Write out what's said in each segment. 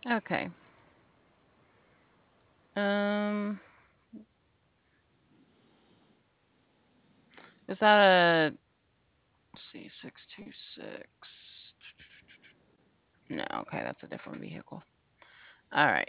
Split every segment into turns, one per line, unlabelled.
Okay. Um, is that a, let's see, 626? No, okay, that's a different vehicle. All right.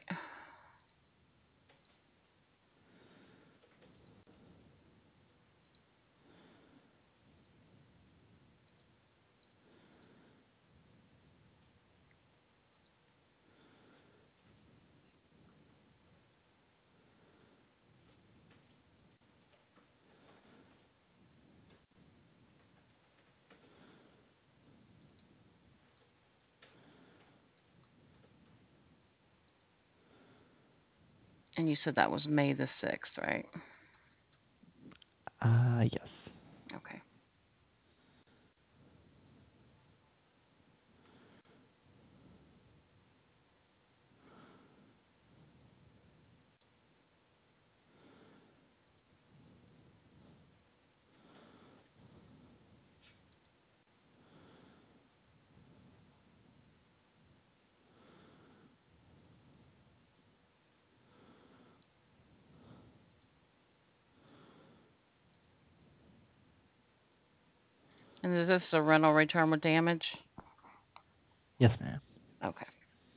And you said that was May the 6th, right?
Yes.
Okay. And is this a rental return with damage?
Yes, ma'am.
Okay.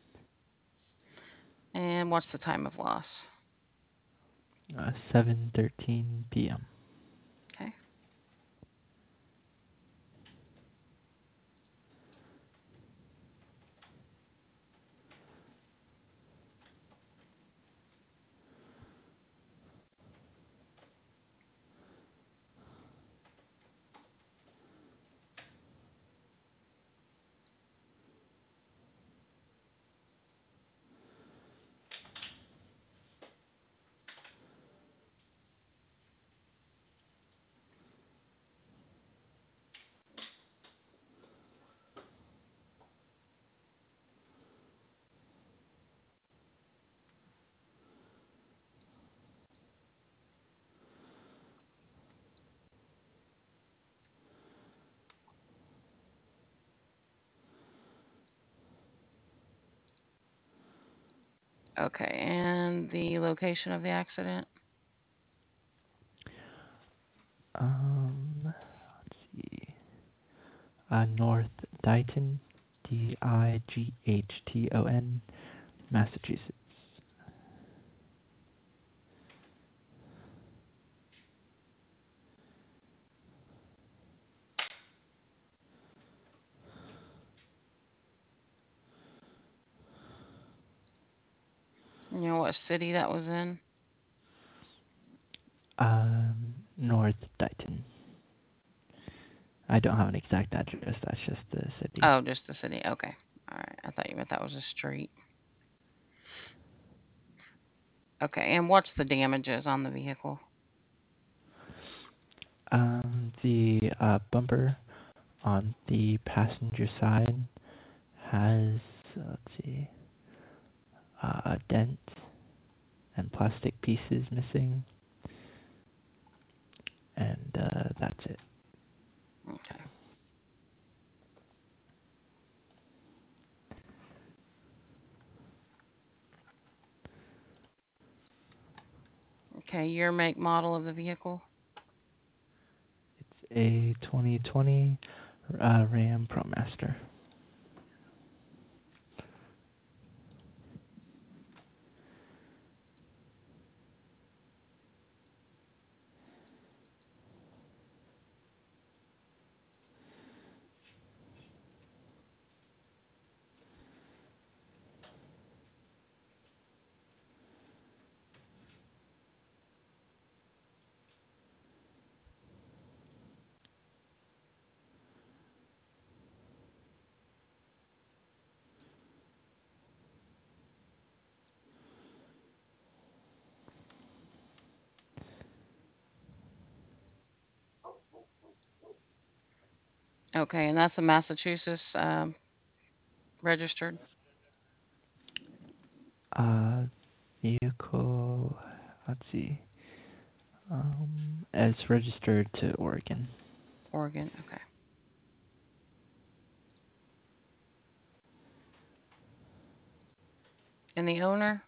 And what's the time of loss?
7:13 p.m.
Okay. Okay. And the location of the accident?
Let's see. North Dighton, Dighton, Massachusetts.
You know what city that was in?
North Dighton. I don't have an exact address. That's just the city.
Oh, just the city. Okay. All right. I thought you meant that was a street. Okay. And what's the damages on the vehicle?
The bumper on the passenger side has, let's see, a dent and plastic pieces missing, and that's it.
Okay. Okay. Year, make, model of the vehicle?
It's a 2020 Ram ProMaster.
Okay. And that's a Massachusetts registered?
Uh, Vehicle, let's see, as registered to Oregon.
Oregon. Okay. And the owner?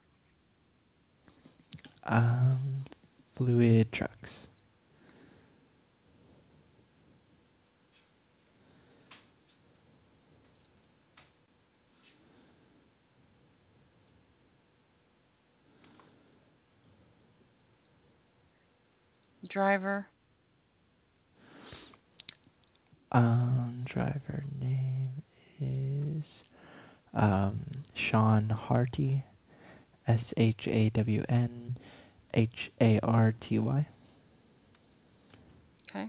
Fluid Trucks.
Driver?
Driver name is Sean Harty. SHAWNHARTY.
Okay.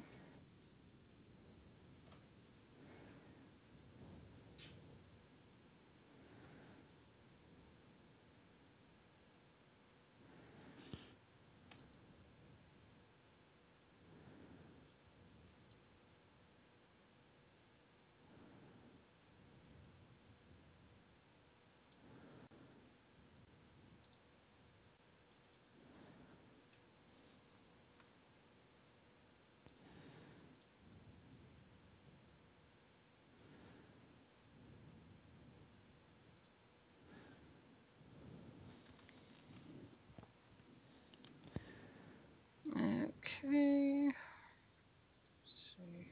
Okay. Let's see.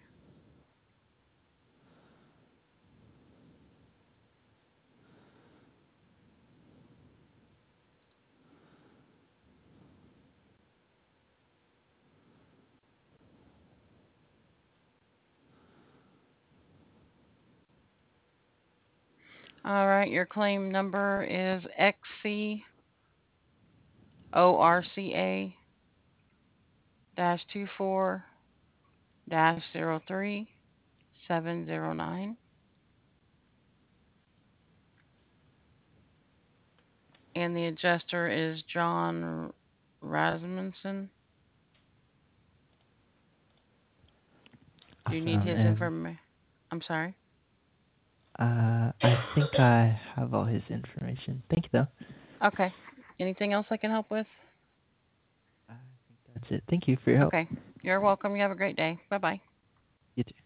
All right, your claim number is XCORCA 24 03709. And the adjuster is John Rasmussen. Do you need
Awesome.
his
And
information? I'm sorry.
I think I have all his information. Thank you, though.
Okay. Anything else I can help with?
I think that's it. Thank you for your help.
Okay. You're welcome. You have a great day. Bye bye.
You too.